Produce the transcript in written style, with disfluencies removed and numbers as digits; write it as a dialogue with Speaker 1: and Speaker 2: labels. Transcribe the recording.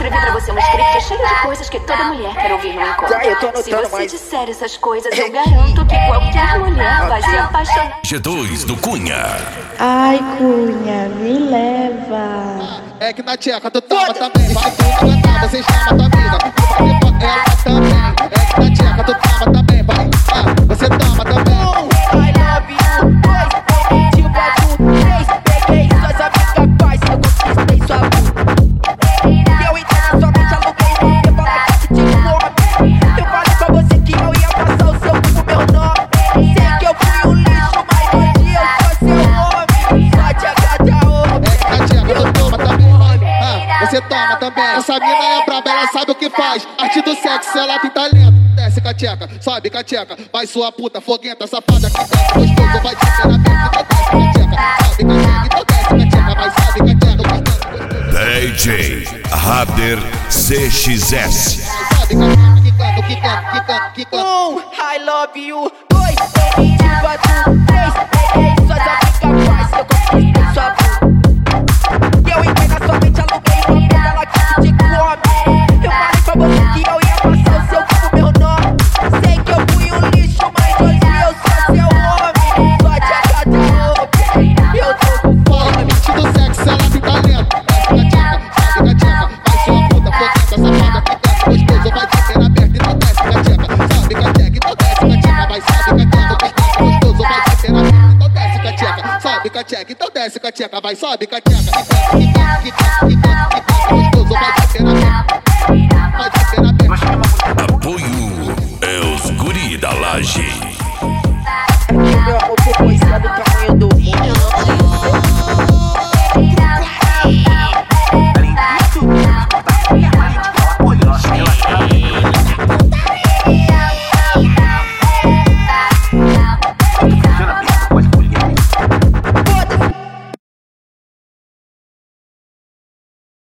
Speaker 1: escrevi pra você um script cheio de coisas que toda mulher quer ouvir no encontro.
Speaker 2: Tá, eu tô anotando,
Speaker 1: se você
Speaker 2: mas...
Speaker 1: disser essas coisas, eu garanto que qualquer mulher vai se apaixonar.
Speaker 3: G2 do Cunha.
Speaker 4: Ai, Cunha, me leva.
Speaker 5: É que na tcheca tu toma também. Vai tu aguentar, você chama tua amiga. Você bota ela também. É que na tcheca tu toma também. Vai, você toma também.
Speaker 2: I love you, dois, pediu pra tu, três. Peguei suas amigas, paz, eu conquistei sua vida. Eu entendo, somente aluguei. Eu falo que te come. Eu falei pra você que eu ia passar o seu cu, meu nome. Sei que eu fui um lixo, mas hoje eu sou seu homem. Só tcheca de arroba.
Speaker 5: É que na tcheca tu toma também. Você toma também. Essa mina é braba, ela sabe o que faz. Arte do sexo, ela tem talento. Desce com a tcheca, sobe com a tcheca. Vai sua puta, foguenta, safada. Que desce gostoso, vai te ter a mente. Então desce com a tcheca, sobe com a tcheca. Então desce com a tcheca, vai sobe com a tcheca.
Speaker 3: DJ Rader CXS.
Speaker 5: Sobe com a tcheca, quicando, quicando.
Speaker 2: I love you, dois, pediu pra tu, três. Peguei suas amigas, paz, eu conquistei sua vida. Eu entendo, somente aluguei uma puta, ela que te come. Eu falei pra você que eu ia passar o seu cu, meu nome. Sei que eu fui um lixo, mas hoje eu sou seu homem. Só tcheca de roupa, eu tô com fome.
Speaker 5: Arte do sexo, ela tem talento. Desce com a tcheca, sobe com a tcheca. Vai sua puta, foguenta, safada. Que desce gostoso, vai te ter aberto. Então desce com a tcheca, sobe com a tcheca. Então desce com a tcheca, vai sobe com a tcheca. Gostoso, vai te ter aberto. Então desce com a tcheca, sobe com a tcheca. Então desce com a tcheca, vai sobe com a tcheca.